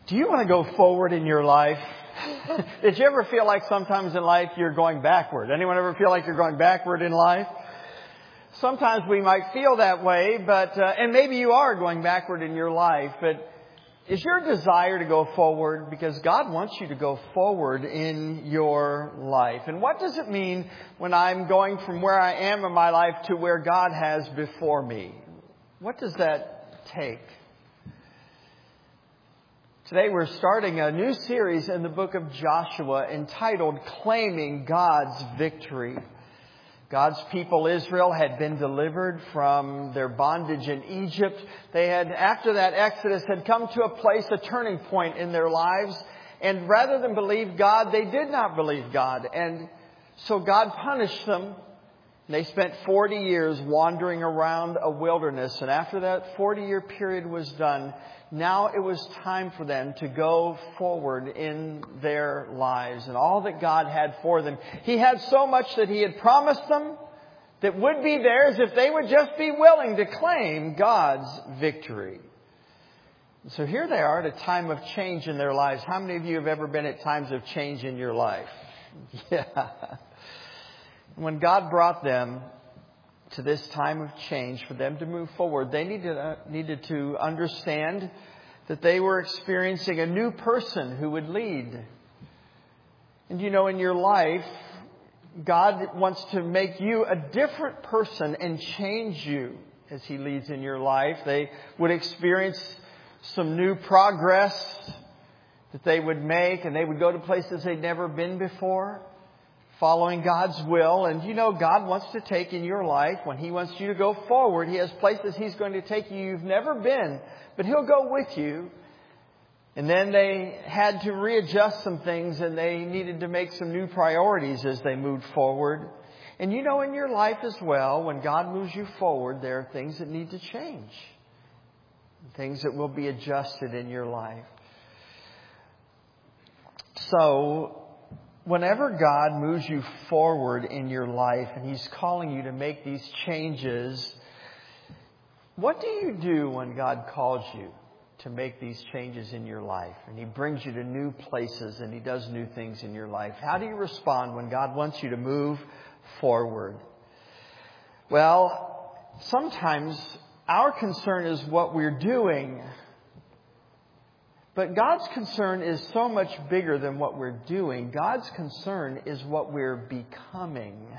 Do you want to go forward in your life? Did you ever feel like sometimes in life you're going backward? Anyone ever feel like you're going backward in life? Sometimes we might feel that way, but and maybe you are going backward in your life, but is your desire to go forward? Because God wants you to go forward in your life. And what does it mean when I'm going from where I am in my life to where God has before me? What does that take? Today we're starting a new series in the book of Joshua entitled Claiming God's Victory. God's people, Israel, had been delivered from their bondage in Egypt. They had, after that Exodus, had come to a place, a turning point in their lives. And rather than believe God, they did not believe God. And so God punished them. They spent 40 years wandering around a wilderness. And after that 40-year period was done, now it was time for them to go forward in their lives and all that God had for them. He had so much that He had promised them that would be theirs if they would just be willing to claim God's victory. So here they are at a time of change in their lives. How many of you have ever been at times of change in your life? Yeah. When God brought them to this time of change for them to move forward, they needed to understand that they were experiencing a new person who would lead. And you know, in your life, God wants to make you a different person and change you as He leads in your life. They would experience some new progress that they would make, and they would go to places they'd never been before, following God's will. And you know, God wants to take in your life, when He wants you to go forward, He has places He's going to take you you've never been, but He'll go with you. And then they had to readjust some things, and they needed to make some new priorities as they moved forward. And you know, in your life as well, when God moves you forward, there are things that need to change. Things that will be adjusted in your life. So, whenever God moves you forward in your life and He's calling you to make these changes, what do you do when God calls you to make these changes in your life and He brings you to new places and He does new things in your life? How do you respond when God wants you to move forward? Well, sometimes our concern is what we're doing. But God's concern is so much bigger than what we're doing. God's concern is what we're becoming.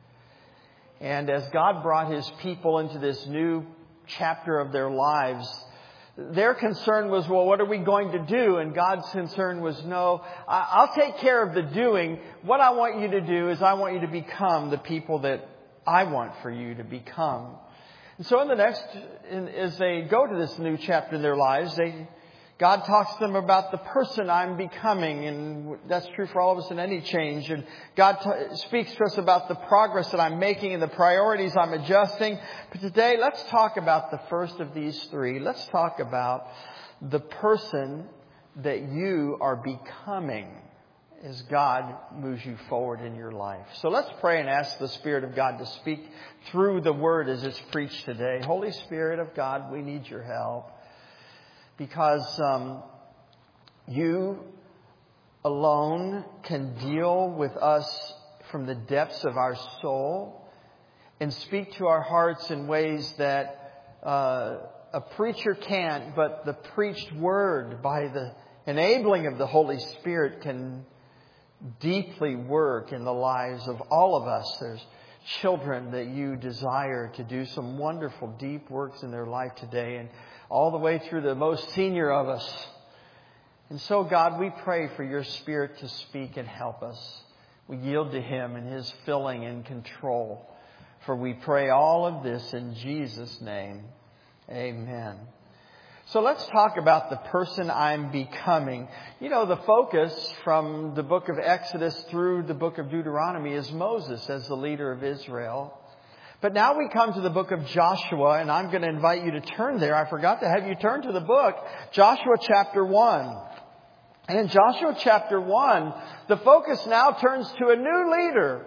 And as God brought His people into this new chapter of their lives, their concern was, well, what are we going to do? And God's concern was, no, I'll take care of the doing. What I want you to do is I want you to become the people that I want for you to become. And so as they go to this new chapter in their lives, God talks to them about the person I'm becoming, and that's true for all of us in any change. And God speaks to us about the progress that I'm making and the priorities I'm adjusting. But today, let's talk about the first of these three. Let's talk about the person that you are becoming as God moves you forward in your life. So let's pray and ask the Spirit of God to speak through the Word as it's preached today. Holy Spirit of God, we need your help. Because you alone can deal with us from the depths of our soul and speak to our hearts in ways that a preacher can't, but the preached word by the enabling of the Holy Spirit can deeply work in the lives of all of us. There's children that you desire to do some wonderful, deep works in their life today, and all the way through the most senior of us. And so, God, we pray for your Spirit to speak and help us. We yield to Him and His filling and control. For we pray all of this in Jesus' name. Amen. So let's talk about the person I'm becoming. You know, the focus from the book of Exodus through the book of Deuteronomy is Moses as the leader of Israel. But now we come to the book of Joshua, and I'm going to invite you to turn there. I forgot to have you turn to the book, Joshua chapter 1. And in Joshua chapter 1, the focus now turns to a new leader.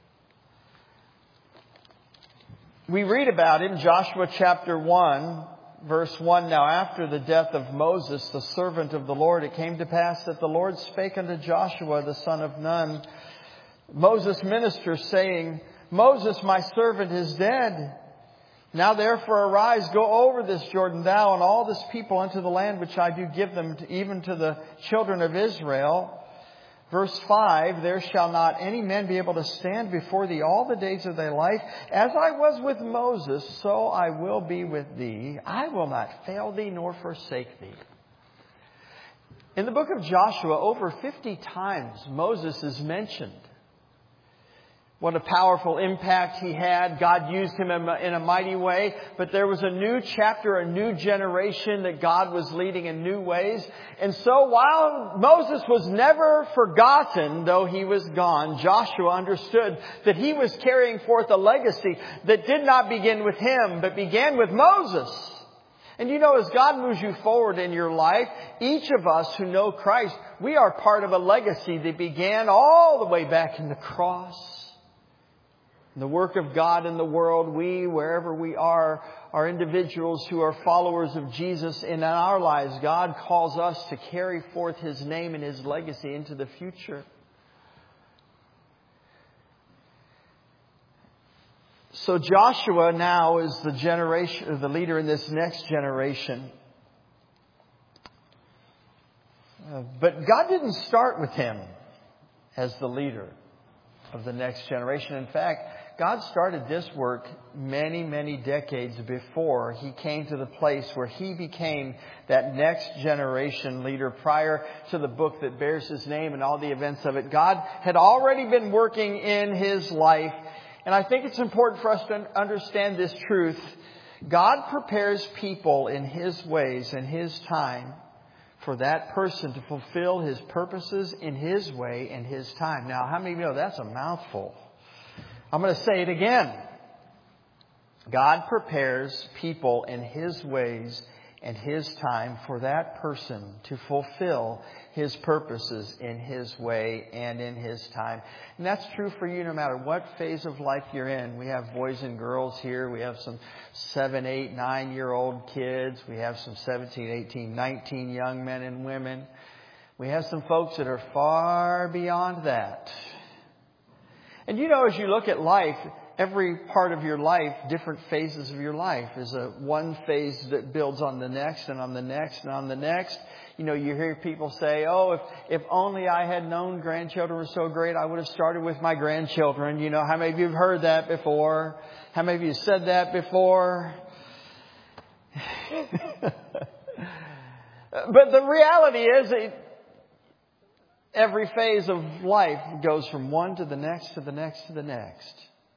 We read about in Joshua chapter 1 Verse 1, now after the death of Moses, the servant of the Lord, it came to pass that the Lord spake unto Joshua, the son of Nun, Moses' minister, saying, Moses, my servant, is dead. Now therefore arise, go over this Jordan, thou and all this people unto the land which I do give them, even to the children of Israel. Verse 5, there shall not any man be able to stand before thee all the days of thy life. As I was with Moses, so I will be with thee. I will not fail thee nor forsake thee. In the book of Joshua, over 50 times Moses is mentioned. What a powerful impact he had. God used him in a mighty way. But there was a new chapter, a new generation that God was leading in new ways. And so while Moses was never forgotten, though he was gone, Joshua understood that he was carrying forth a legacy that did not begin with him, but began with Moses. And you know, as God moves you forward in your life, each of us who know Christ, we are part of a legacy that began all the way back in the cross. The work of God in the world, we, wherever we are individuals who are followers of Jesus. And in our lives, God calls us to carry forth His name and His legacy into the future. So Joshua now is the leader in this next generation. But God didn't start with him as the leader of the next generation. In fact, God started this work many, many decades before He came to the place where He became that next generation leader. Prior to the book that bears His name and all the events of it, God had already been working in His life. And I think it's important for us to understand this truth. God prepares people in His ways and His time for that person to fulfill His purposes in His way and His time. Now, how many of you know that's a mouthful? I'm going to say it again. God prepares people in His ways and His time for that person to fulfill His purposes in His way and in His time. And that's true for you no matter what phase of life you're in. We have boys and girls here. We have some 7, 8, 9-year-old kids. We have some 17, 18, 19 young men and women. We have some folks that are far beyond that. And you know, as you look at life, every part of your life, different phases of your life, is one phase that builds on the next and on the next and on the next. You know, you hear people say, oh, if only I had known grandchildren were so great, I would have started with my grandchildren. You know, how many of you have heard that before? How many of you said that before? But the reality is, every phase of life goes from one to the next to the next to the next.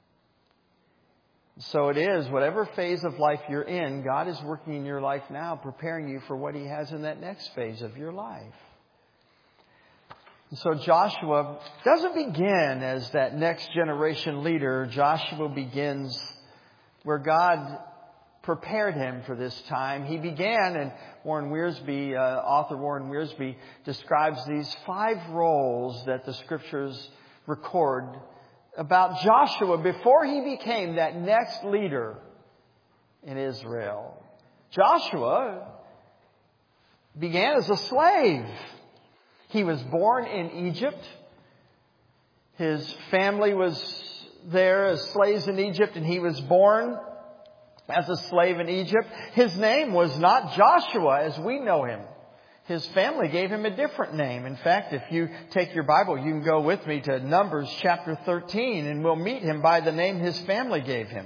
So it is, whatever phase of life you're in, God is working in your life now, preparing you for what He has in that next phase of your life. And so Joshua doesn't begin as that next generation leader. Joshua begins where God prepared him for this time. He began, and author Warren Wiersbe describes these 5 roles that the Scriptures record about Joshua before he became that next leader in Israel. Joshua began as a slave. He was born in Egypt. His family was there as slaves in Egypt, and he was born as a slave in Egypt. His name was not Joshua as we know him. His family gave him a different name. In fact, if you take your Bible, you can go with me to Numbers chapter 13, and we'll meet him by the name his family gave him.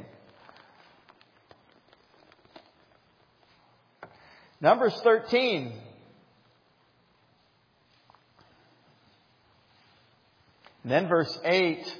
Numbers 13. And then verse 8.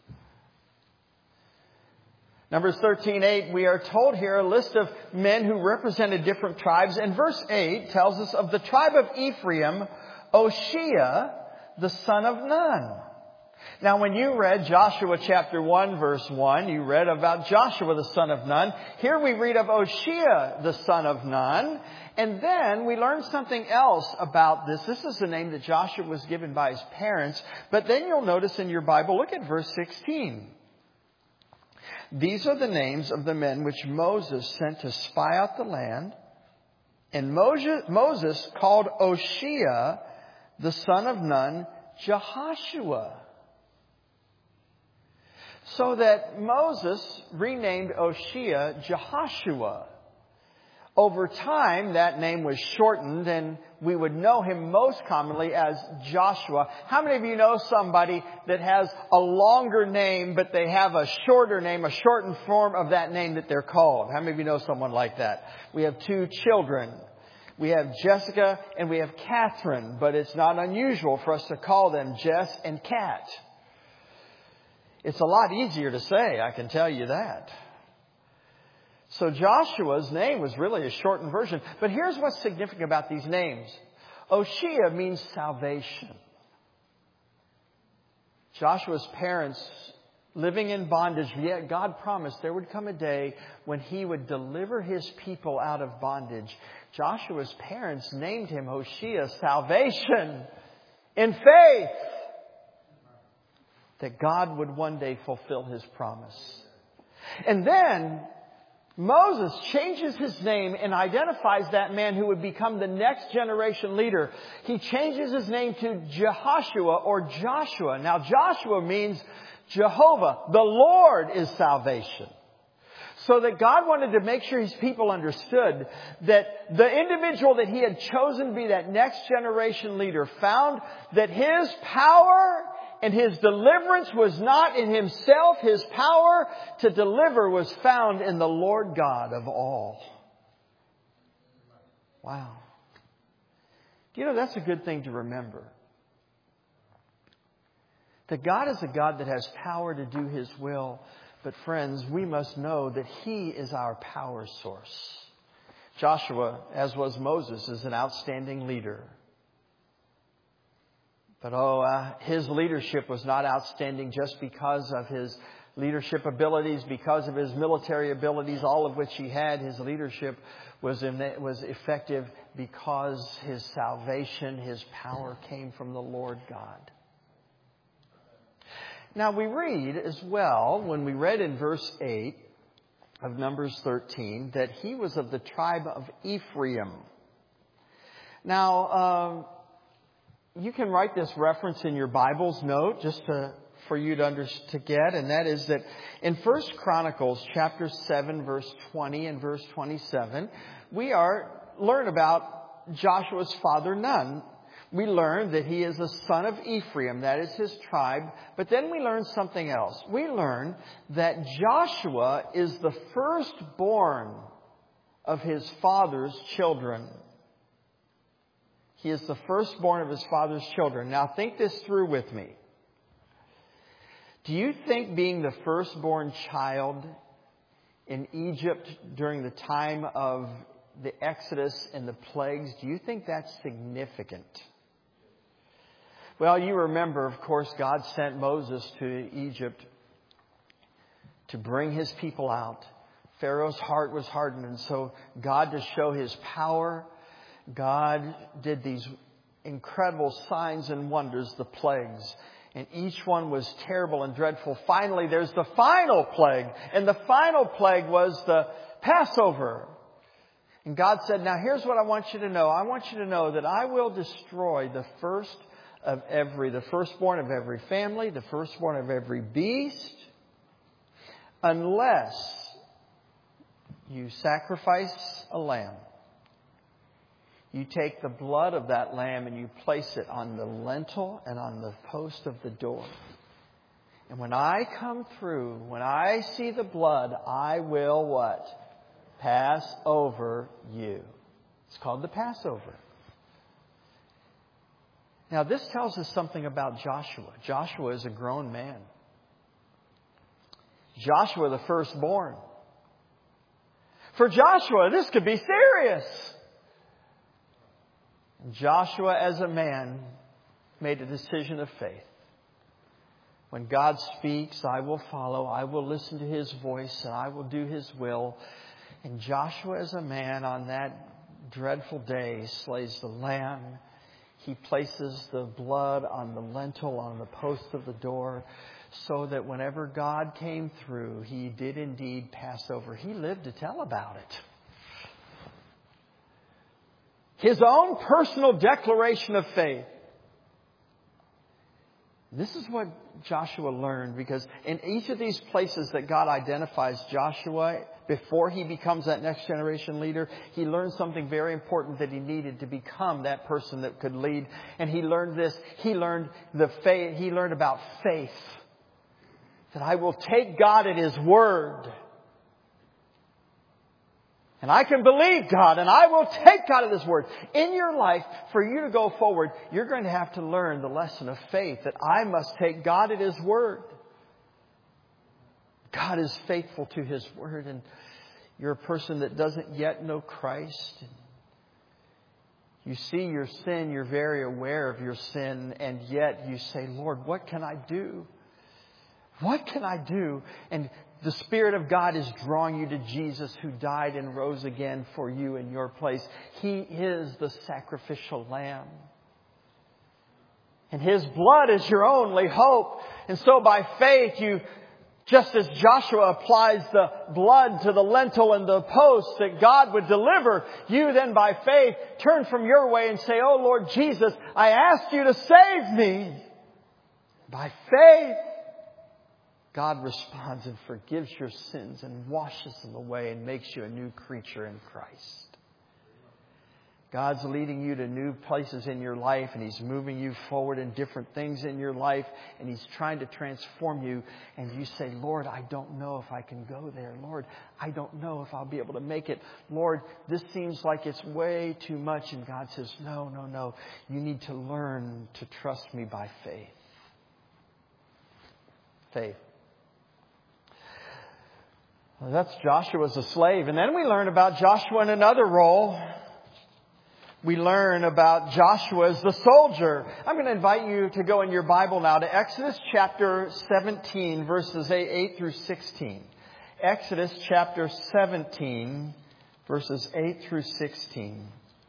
Numbers 13:8, we are told here a list of men who represented different tribes. And verse 8 tells us of the tribe of Ephraim, Oshea, the son of Nun. Now, when you read Joshua chapter 1, verse 1, you read about Joshua, the son of Nun. Here we read of Oshea, the son of Nun. And then we learn something else about this. This is the name that Joshua was given by his parents. But then you'll notice in your Bible, look at verse 16. These are the names of the men which Moses sent to spy out the land And Moses called Oshea, the son of Nun, Jehoshua. So that Moses renamed Oshea Jehoshua. Over time, that name was shortened, and we would know him most commonly as Joshua. How many of you know somebody that has a longer name, but they have a shorter name, a shortened form of that name that they're called? How many of you know someone like that? We have 2 children. We have Jessica and we have Catherine, but it's not unusual for us to call them Jess and Kat. It's a lot easier to say, I can tell you that. So Joshua's name was really a shortened version. But here's what's significant about these names. Oshea means salvation. Joshua's parents living in bondage, yet God promised there would come a day when He would deliver His people out of bondage. Joshua's parents named him Oshea, salvation, in faith that God would one day fulfill His promise. And then Moses changes his name and identifies that man who would become the next generation leader. He changes his name to Jehoshua or Joshua. Now Joshua means Jehovah, the Lord is salvation. So that God wanted to make sure His people understood that the individual that He had chosen to be that next generation leader found that his power and his deliverance was not in himself. His power to deliver was found in the Lord God of all. Wow. Do you know that's a good thing to remember? That God is a God that has power to do His will. But friends, we must know that He is our power source. Joshua, as was Moses, is an outstanding leader. But his leadership was not outstanding just because of his leadership abilities, because of his military abilities, all of which he had. His leadership was effective because his salvation, his power came from the Lord God. Now we read as well, when we read in verse 8 of Numbers 13, that he was of the tribe of Ephraim. Now, you can write this reference in your Bible's note just for you to get, and that is that in 1 Chronicles chapter 7, verse 20 and verse 27, we learn about Joshua's father Nun. We learn that he is a son of Ephraim, that is his tribe. But then we learn something else. We learn that Joshua is the firstborn of his father's children. He is the firstborn of his father's children. Now think this through with me. Do you think being the firstborn child in Egypt during the time of the Exodus and the plagues, do you think that's significant? Well, you remember, of course, God sent Moses to Egypt to bring His people out. Pharaoh's heart was hardened, and so God, to show His power, God did these incredible signs and wonders, the plagues. And each one was terrible and dreadful. Finally, there's the final plague. And the final plague was the Passover. And God said, now here's what I want you to know. I want you to know that I will destroy the firstborn of every family, the firstborn of every beast, unless you sacrifice a lamb. You take the blood of that lamb and you place it on the lintel and on the post of the door. And when I come through, when I see the blood, I will what? Pass over you. It's called the Passover. Now this tells us something about Joshua. Joshua is a grown man. Joshua the firstborn. For Joshua, this could be serious. Joshua, as a man, made a decision of faith. When God speaks, I will follow. I will listen to His voice, and I will do His will. And Joshua, as a man, on that dreadful day, slays the lamb. He places the blood on the lintel, on the post of the door, so that whenever God came through, He did indeed pass over. He lived to tell about it. His own personal declaration of faith. This is what Joshua learned, because in each of these places that God identifies Joshua before he becomes that next generation leader, he learned something very important that he needed to become that person that could lead. And he learned this. He learned about faith. That I will take God at His word. And I can believe God, and I will take God at His word. In your life, for you to go forward, you're going to have to learn the lesson of faith, that I must take God at His word. God is faithful to His word, and you're a person that doesn't yet know Christ. You see your sin, you're very aware of your sin, and yet you say, Lord, what can I do? What can I do? And the Spirit of God is drawing you to Jesus, who died and rose again for you in your place. He is the sacrificial lamb. And His blood is your only hope. And so by faith, just as Joshua applies the blood to the lintel and the posts that God would deliver, you then by faith turn from your way and say, oh Lord Jesus, I ask you to save me. By faith, God responds and forgives your sins and washes them away and makes you a new creature in Christ. God's leading you to new places in your life, and He's moving you forward in different things in your life, and He's trying to transform you. And you say, Lord, I don't know if I can go there. Lord, I don't know if I'll be able to make it. Lord, this seems like it's way too much. And God says, no. You need to learn to trust me by faith. Faith. Well, that's Joshua as a slave. And then we learn about Joshua in another role. We learn about Joshua as the soldier. I'm going to invite you to go in your Bible now to Exodus chapter 17, verses 8 through 16. Exodus chapter 17, verses 8 through 16.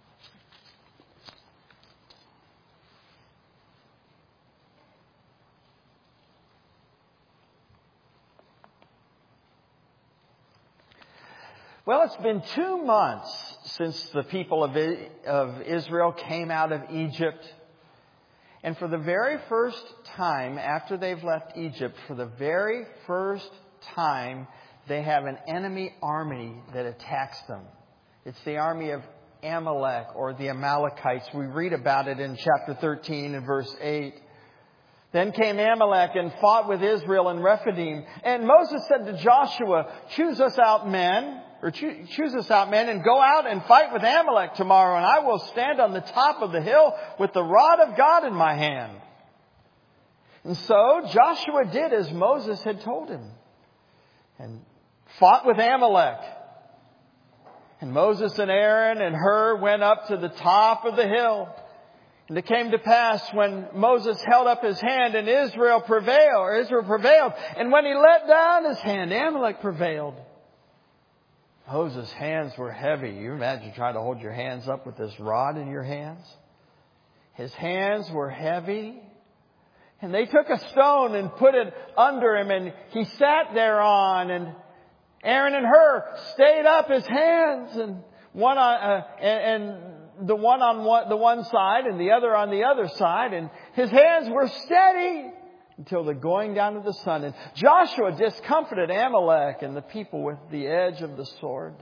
Well, it's been 2 months since the people of Israel came out of Egypt. And for the very first time after they've left Egypt, for the very first time, they have an enemy army that attacks them. It's the army of Amalek, or the Amalekites. We read about it in chapter 13 and verse 8. Then came Amalek and fought with Israel in Rephidim. And Moses said to Joshua, choose us out men and go out and fight with Amalek tomorrow, and I will stand on the top of the hill with the rod of God in my hand. And so Joshua did as Moses had told him and fought with Amalek. And Moses and Aaron and Hur went up to the top of the hill. And it came to pass when Moses held up his hand and Israel prevailed. And when he let down his hand, Amalek prevailed. Moses' hands were heavy. You imagine trying to hold your hands up with this rod in your hands? His hands were heavy. And they took a stone and put it under him, and he sat thereon. And Aaron and Hur stayed up his hands, and the one on the one side and the other on the other side, and his hands were steady until the going down of the sun. And Joshua discomfited Amalek and the people with the edge of the sword.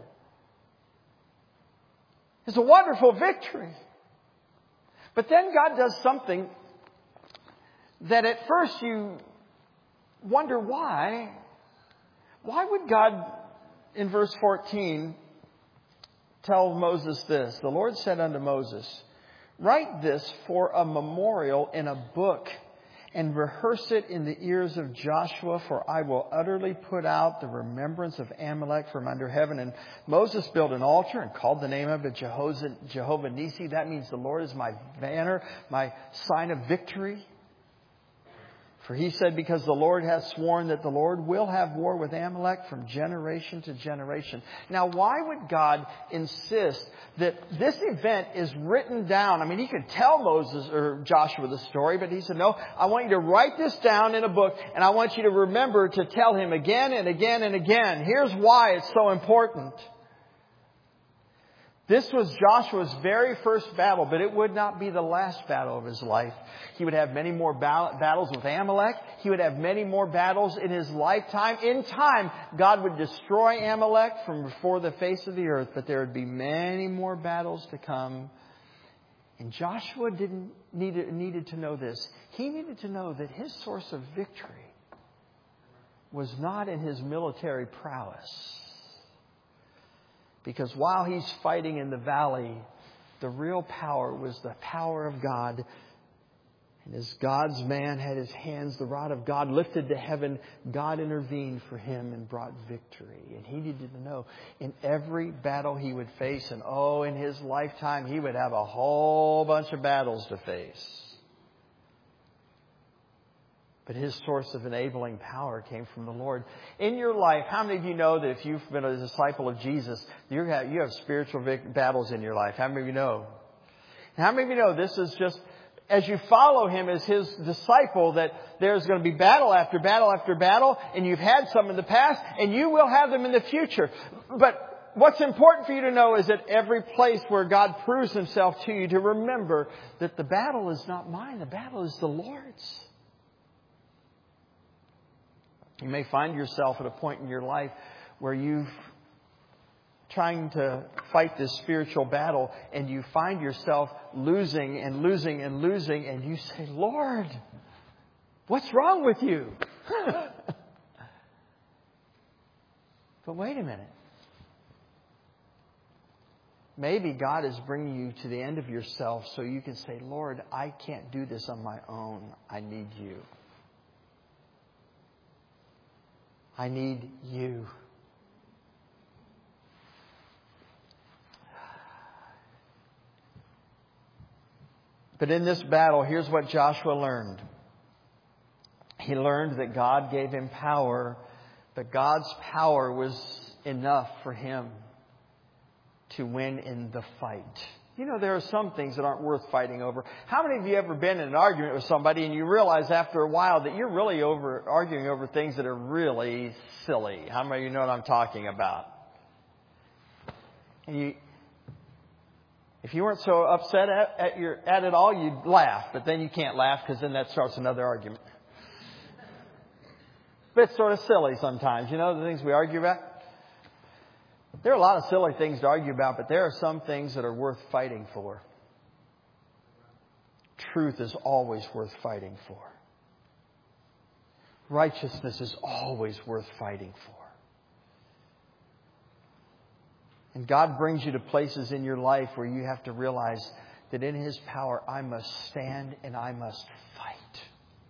It's a wonderful victory. But then God does something that at first you wonder why. Why would God, in verse 14, tell Moses this? The Lord said unto Moses, write this for a memorial in a book, and rehearse it in the ears of Joshua, for I will utterly put out the remembrance of Amalek from under heaven. And Moses built an altar and called the name of it Jehovah Nisi. That means the Lord is my banner, my sign of victory. For he said, because the Lord has sworn that the Lord will have war with Amalek from generation to generation. Now, why would God insist that this event is written down? I mean, he could tell Moses or Joshua the story, but he said, no, I want you to write this down in a book, and I want you to remember to tell him again and again and again. Here's why it's so important. This was Joshua's very first battle, but it would not be the last battle of his life. He would have many more battles with Amalek. He would have many more battles in his lifetime. In time, God would destroy Amalek from before the face of the earth, but there would be many more battles to come. And Joshua needed to know this. He needed to know that his source of victory was not in his military prowess. Because while he's fighting in the valley, the real power was the power of God. And as God's man had his hands, the rod of God lifted to heaven, God intervened for him and brought victory. And he needed to know in every battle he would face, and in his lifetime he would have a whole bunch of battles to face. But his source of enabling power came from the Lord. In your life, how many of you know that if you've been a disciple of Jesus, you have spiritual battles in your life? How many of you know? And how many of you know this is just, as you follow him as his disciple, that there's going to be battle after battle after battle, and you've had some in the past, and you will have them in the future. But what's important for you to know is that every place where God proves himself to you, to remember that the battle is not mine, the battle is the Lord's. You may find yourself at a point in your life where you've trying to fight this spiritual battle, and you find yourself losing and losing and losing, and you say, Lord, what's wrong with you? But wait a minute. Maybe God is bringing you to the end of yourself so you can say, Lord, I can't do this on my own. I need you. I need you. But in this battle, here's what Joshua learned. He learned that God gave him power, but God's power was enough for him to win in the fight. You know, there are some things that aren't worth fighting over. How many of you ever been in an argument with somebody and you realize after a while that you're really arguing over things that are really silly? How many of you know what I'm talking about? And if you weren't so upset at it all, you'd laugh. But then you can't laugh because then that starts another argument. But it's sort of silly sometimes, you know, the things we argue about. There are a lot of silly things to argue about, but there are some things that are worth fighting for. Truth is always worth fighting for. Righteousness is always worth fighting for. And God brings you to places in your life where you have to realize that in His power, I must stand and I must fight.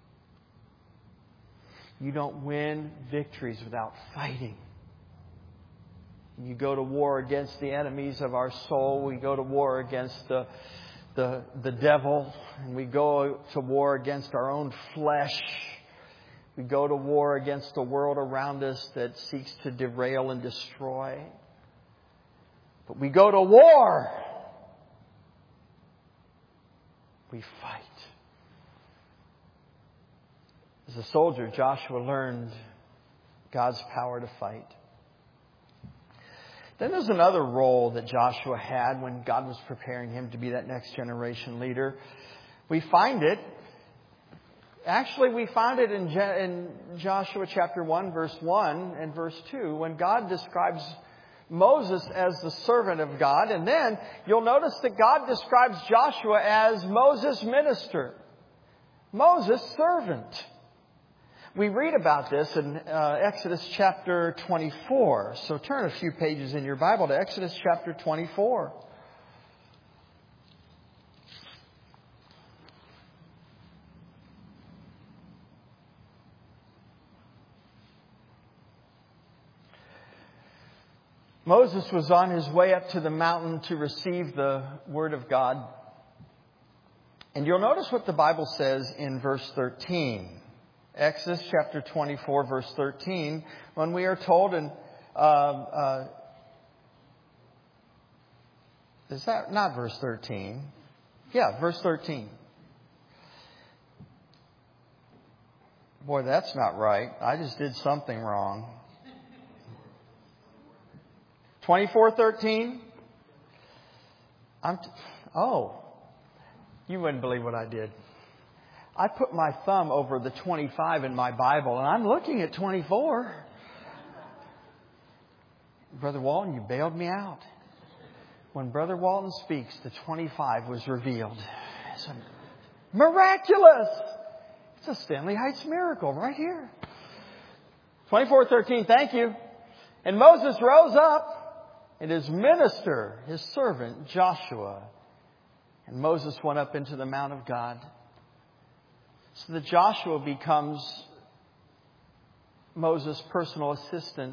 You don't win victories without fighting. You go to war against the enemies of our soul. We go to war against the devil. And we go to war against our own flesh. We go to war against the world around us that seeks to derail and destroy. But we go to war. We fight. As a soldier, Joshua learned God's power to fight. Then there's another role that Joshua had when God was preparing him to be that next generation leader. We find it in Joshua chapter 1, verse 1 and verse 2, when God describes Moses as the servant of God. And then you'll notice that God describes Joshua as Moses' minister. Moses' servant. We read about this in Exodus chapter 24. So turn a few pages in your Bible to Exodus chapter 24. Moses was on his way up to the mountain to receive the Word of God. And you'll notice what the Bible says in verse 13. Exodus chapter 24, verse 13, when we are told, and is that not verse 13? Yeah, verse 13. Boy, that's not right. I just did something wrong. 24:13. You wouldn't believe what I did. I put my thumb over the 25 in my Bible, and I'm looking at 24. Brother Walton, you bailed me out. When Brother Walton speaks, the 25 was revealed. It's miraculous! It's a Stanley Heights miracle right here. 24:13, thank you. And Moses rose up, and his minister, his servant, Joshua. And Moses went up into the Mount of God. So that Joshua becomes Moses' personal assistant.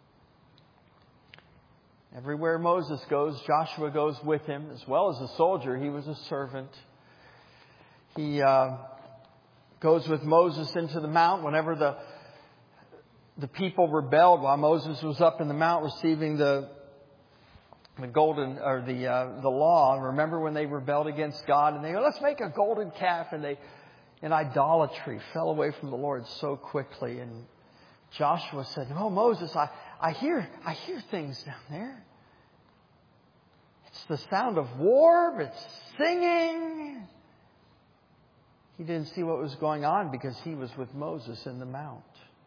Everywhere Moses goes, Joshua goes with him. As well as a soldier, he was a servant. He goes with Moses into the mount whenever the people rebelled while Moses was up in the mount receiving the golden or the law. Remember when they rebelled against God and they go, let's make a golden calf, and they in idolatry fell away from the Lord so quickly. And Joshua said, "Oh, Moses, I hear things down there. It's the sound of war. It's singing." He didn't see what was going on because he was with Moses in the mount.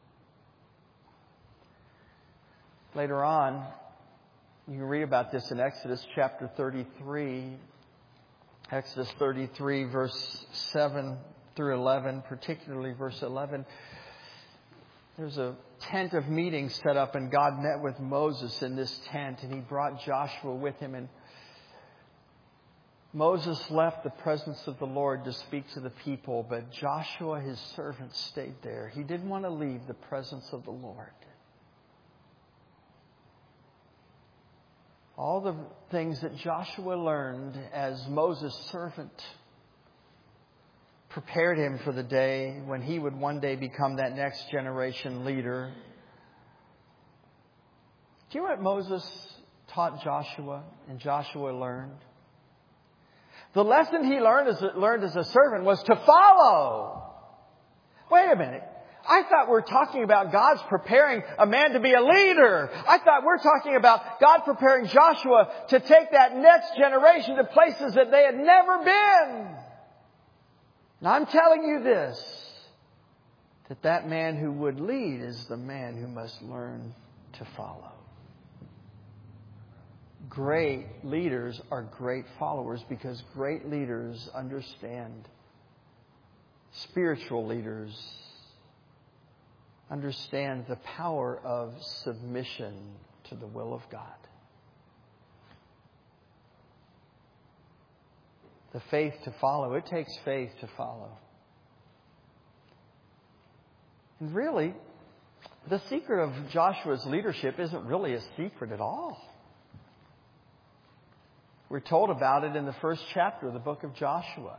Later on, you can read about this in Exodus chapter 33. Exodus 33, verse 7 through 11, particularly verse 11. There's a tent of meeting set up, and God met with Moses in this tent, and He brought Joshua with Him. And Moses left the presence of the Lord to speak to the people, but Joshua, his servant, stayed there. He didn't want to leave the presence of the Lord. All the things that Joshua learned as Moses' servant prepared him for the day when he would one day become that next generation leader. Do you know what Moses taught Joshua and Joshua learned? The lesson he learned as a servant was to follow. Wait a minute. I thought we're talking about God's preparing a man to be a leader. I thought we're talking about God preparing Joshua to take that next generation to places that they had never been. Now I'm telling you this, that man who would lead is the man who must learn to follow. Great leaders are great followers because great leaders understand. Spiritual leaders understand the power of submission to the will of God. The faith to follow. It takes faith to follow. And really, the secret of Joshua's leadership isn't really a secret at all. We're told about it in the first chapter of the book of Joshua.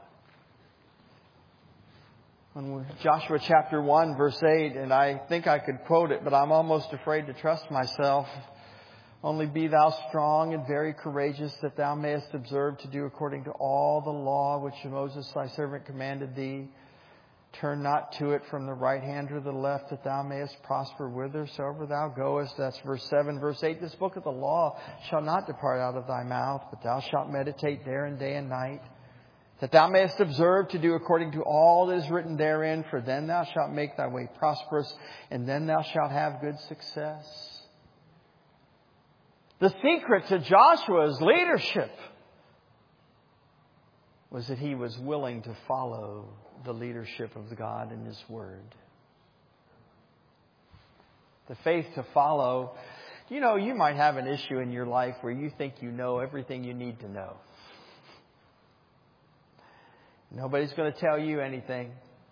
When Joshua chapter 1, verse 8, and I think I could quote it, but I'm almost afraid to trust myself. Only be thou strong and very courageous, that thou mayest observe to do according to all the law which Moses thy servant commanded thee. Turn not to it from the right hand or the left, that thou mayest prosper whithersoever thou goest. That's verse 7. Verse 8, this book of the law shall not depart out of thy mouth, but thou shalt meditate therein day and night, that thou mayest observe to do according to all that is written therein, for then thou shalt make thy way prosperous, and then thou shalt have good success. The secret to Joshua's leadership was that he was willing to follow the leadership of God in His Word. The faith to follow. You know, you might have an issue in your life where you think you know everything you need to know. Nobody's going to tell you anything.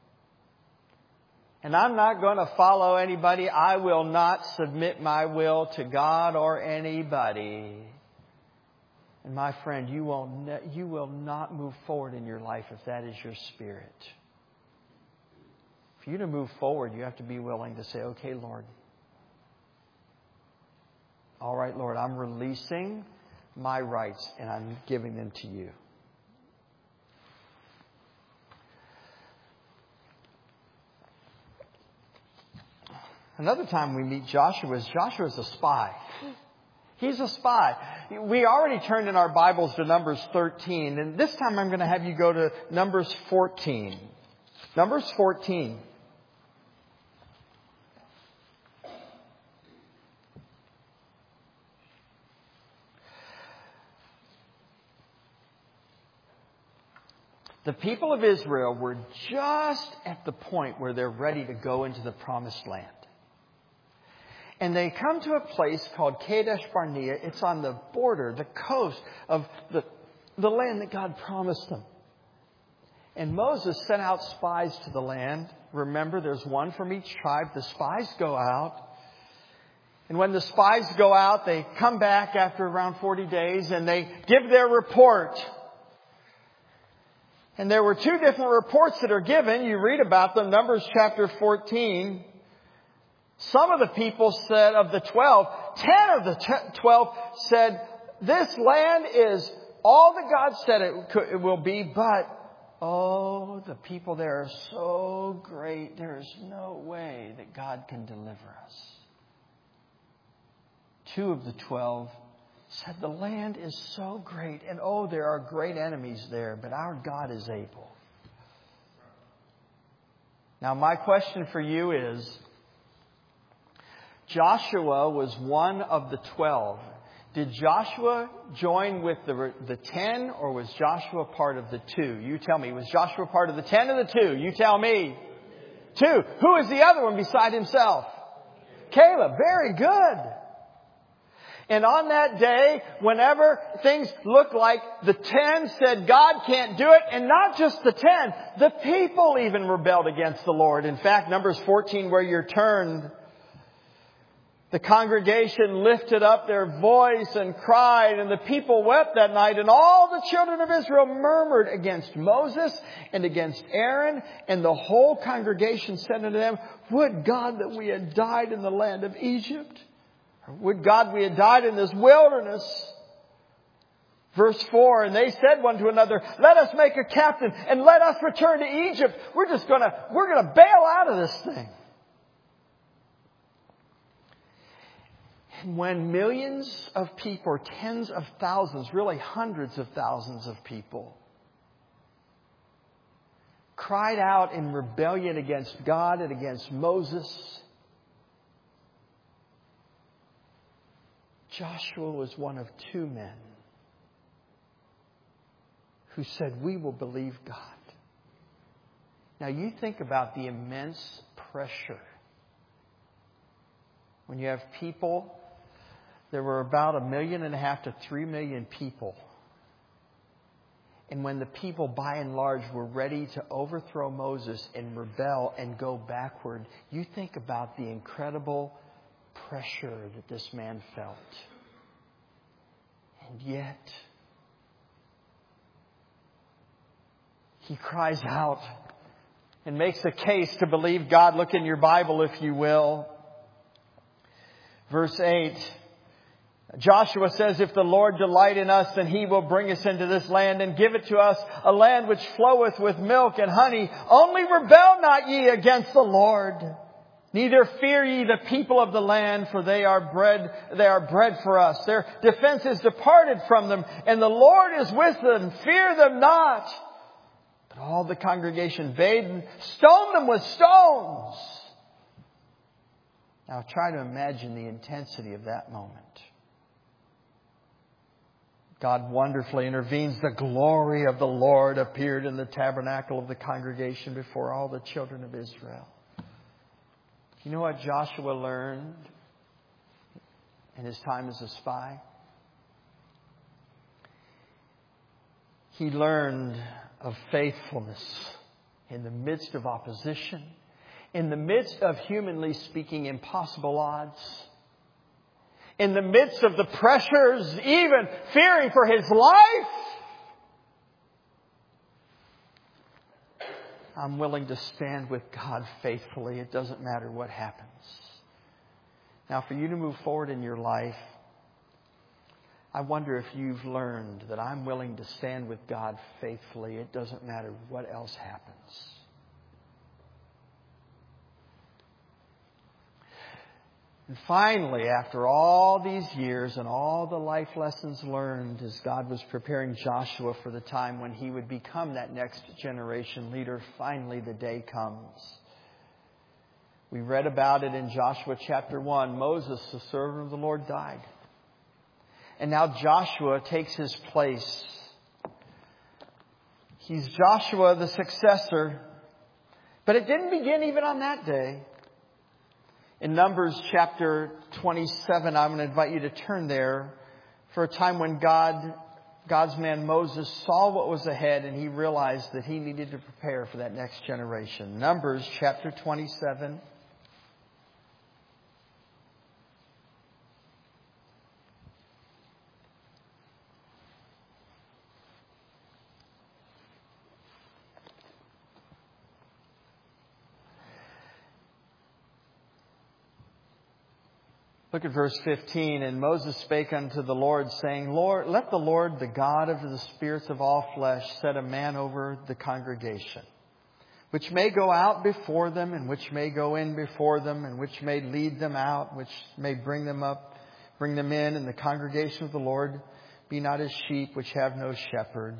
And I'm not going to follow anybody. I will not submit my will to God or anybody. And my friend, you will not move forward in your life if that is your spirit. For you to move forward, you have to be willing to say, okay, Lord. All right, Lord, I'm releasing my rights and I'm giving them to you. Another time we meet Joshua is a spy. He's a spy. We already turned in our Bibles to Numbers 13, and this time I'm going to have you go to Numbers 14. Numbers 14. The people of Israel were just at the point where they're ready to go into the Promised Land. And they come to a place called Kadesh Barnea. It's on the border, the coast of the land that God promised them. And Moses sent out spies to the land. Remember, there's one from each tribe. The spies go out. And when the spies go out, they come back after around 40 days and they give their report. And there were two different reports that are given. You read about them, Numbers chapter 14. Some of the people said, of the 12, 10 of the 12 said, this land is all that God said it will be, but, oh, the people there are so great, there is no way that God can deliver us. 2 of the 12 said, the land is so great, and oh, there are great enemies there, but our God is able. Now, my question for you is, Joshua was one of the 12. Did Joshua join with the 10, or was Joshua part of the 2? You tell me. Was Joshua part of the 10 or the 2? You tell me. 2. Who is the other one beside himself? Caleb. Very good. And on that day, whenever things looked like the 10 said God can't do it, and not just the 10, the people even rebelled against the Lord. In fact, Numbers 14, where you're turned, the congregation lifted up their voice and cried, and the people wept that night, and all the children of Israel murmured against Moses and against Aaron, and the whole congregation said unto them, would God that we had died in the land of Egypt. Would God we had died in this wilderness. Verse 4, and they said one to another, let us make a captain and let us return to Egypt. We're going to bail out of this thing. When millions of people, or tens of thousands, really hundreds of thousands of people, cried out in rebellion against God and against Moses, Joshua was one of 2 men who said, we will believe God. Now you think about the immense pressure when you have people. There were about 1.5 million to 3 million people. And when the people, by and large, were ready to overthrow Moses and rebel and go backward, you think about the incredible pressure that this man felt. And yet, he cries out and makes a case to believe God. Look in your Bible, if you will. Verse 8. Joshua says, if the Lord delight in us, then He will bring us into this land and give it to us, a land which floweth with milk and honey. Only rebel not ye against the Lord. Neither fear ye the people of the land, for they are bread for us. Their defense is departed from them, and the Lord is with them. Fear them not. But all the congregation bade and stoned them with stones. Now try to imagine the intensity of that moment. God wonderfully intervenes. The glory of the Lord appeared in the tabernacle of the congregation before all the children of Israel. You know what Joshua learned in his time as a spy? He learned of faithfulness in the midst of opposition, in the midst of, humanly speaking, impossible odds. In the midst of the pressures, even fearing for his life, I'm willing to stand with God faithfully. It doesn't matter what happens. Now, for you to move forward in your life, I wonder if you've learned that I'm willing to stand with God faithfully. It doesn't matter what else happens. And finally, after all these years and all the life lessons learned as God was preparing Joshua for the time when he would become that next generation leader, finally the day comes. We read about it in Joshua chapter 1. Moses, the servant of the Lord, died. And now Joshua takes his place. He's Joshua, the successor. But it didn't begin even on that day. In Numbers chapter 27, I'm going to invite you to turn there for a time when God's man Moses saw what was ahead and he realized that he needed to prepare for that next generation. Numbers chapter 27. Look at verse 15. And Moses spake unto the Lord, saying, Lord, let the Lord, the God of the spirits of all flesh, set a man over the congregation, which may go out before them, and which may go in before them, and which may lead them out, which may bring them in, and the congregation of the Lord be not as sheep which have no shepherd.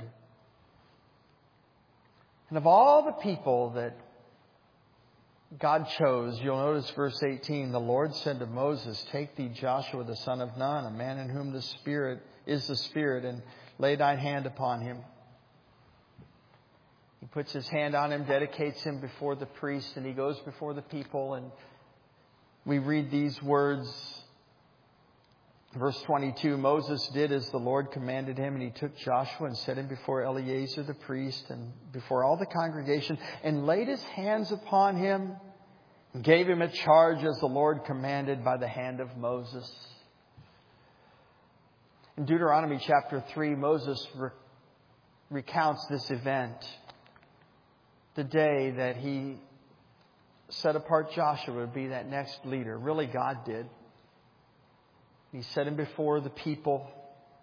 And of all the people that God chose, you'll notice verse 18, the Lord said to Moses, take thee Joshua the son of Nun, a man in whom the Spirit is the Spirit, and lay thine hand upon him. He puts his hand on him, dedicates him before the priest, and he goes before the people. And we read these words, verse 22, Moses did as the Lord commanded him, and he took Joshua and set him before Eleazar the priest and before all the congregation, and laid his hands upon him and gave him a charge as the Lord commanded by the hand of Moses. In Deuteronomy chapter 3, Moses recounts this event, the day that he set apart Joshua to be that next leader. Really, God did. He set him before the people.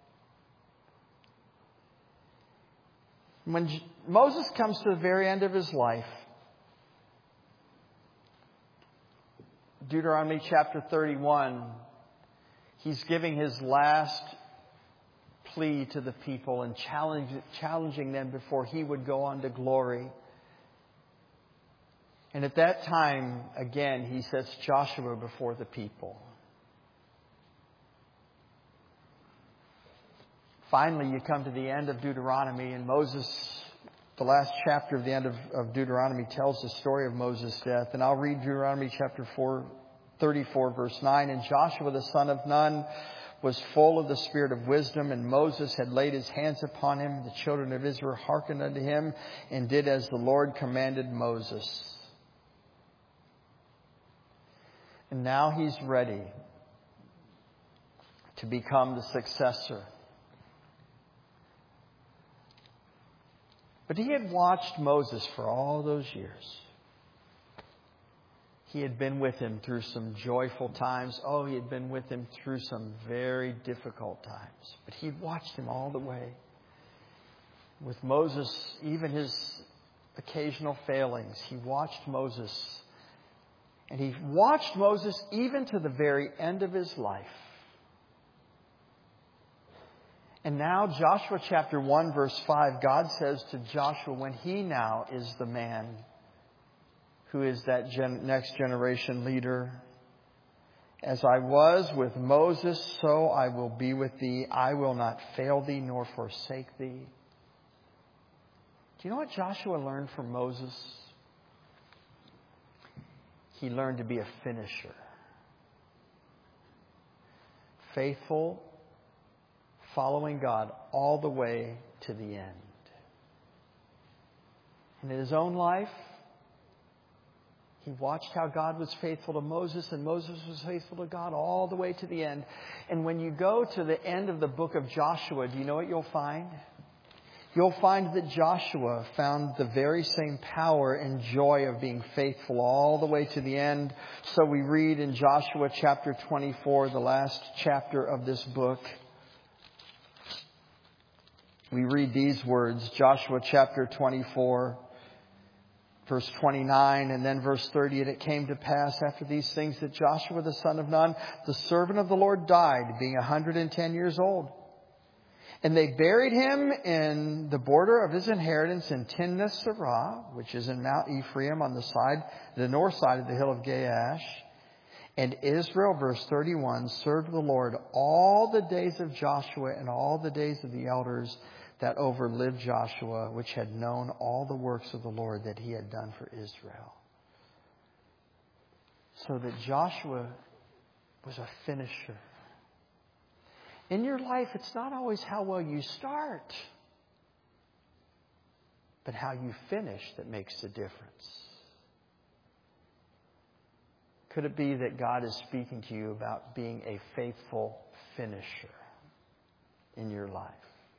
When Moses comes to the very end of his life, Deuteronomy chapter 31, he's giving his last plea to the people and challenging them before he would go on to glory. And at that time, again, he sets Joshua before the people. Finally, you come to the end of Deuteronomy, and Moses, the last chapter of the end of Deuteronomy, tells the story of Moses' death. And I'll read Deuteronomy chapter 34, verse 9. And Joshua the son of Nun was full of the spirit of wisdom, and Moses had laid his hands upon him. The children of Israel hearkened unto him and did as the Lord commanded Moses. And now he's ready to become the successor. But he had watched Moses for all those years. He had been with him through some joyful times. Oh, he had been with him through some very difficult times. But he had watched him all the way. With Moses, even his occasional failings, he watched Moses. And he watched Moses even to the very end of his life. And now Joshua chapter 1 verse 5, God says to Joshua, when he now is the man who is that next generation leader, as I was with Moses, so I will be with thee. I will not fail thee nor forsake thee. Do you know what Joshua learned from Moses? He learned to be a finisher. Faithful, following God all the way to the end. And in his own life, he watched how God was faithful to Moses, and Moses was faithful to God all the way to the end. And when you go to the end of the book of Joshua, do you know what you'll find? You'll find that Joshua found the very same power and joy of being faithful all the way to the end. So we read in Joshua chapter 24, the last chapter of this book, we read these words, Joshua chapter 24, Verse 29 and then verse 30, and it came to pass after these things that Joshua the son of Nun, the servant of the Lord, died, being 110 years old. And they buried him in the border of his inheritance in Timnath Serah, which is in Mount Ephraim on the north side of the hill of Gaash. And Israel, verse 31, served the Lord all the days of Joshua and all the days of the elders that overlived Joshua, which had known all the works of the Lord that he had done for Israel. So that Joshua was a finisher. In your life, it's not always how well you start, but how you finish that makes the difference. Could it be that God is speaking to you about being a faithful finisher in your life?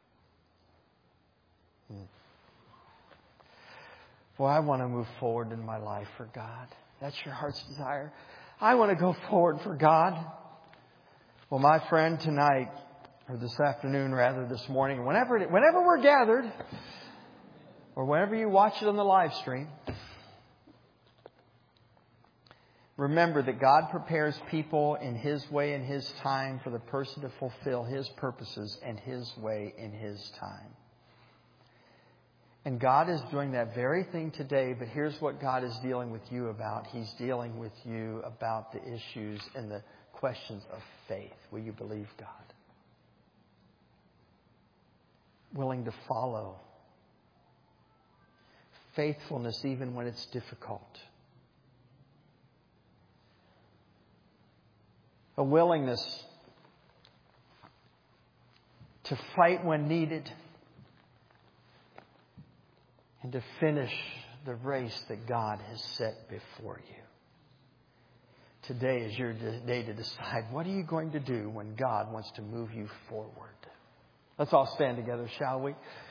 Well, I want to move forward in my life for God. That's your heart's desire. I want to go forward for God. Well, my friend, tonight, or this afternoon rather, this morning, whenever we're gathered, or whenever you watch it on the live stream, remember that God prepares people in His way and His time for the person to fulfill His purposes and His way in His time. And God is doing that very thing today, but here's what God is dealing with you about. He's dealing with you about the issues and the questions of faith. Will you believe God? Willing to follow. Faithfulness even when it's difficult. A willingness to fight when needed. And to finish the race that God has set before you. Today is your day to decide, what are you going to do when God wants to move you forward? Let's all stand together, shall we?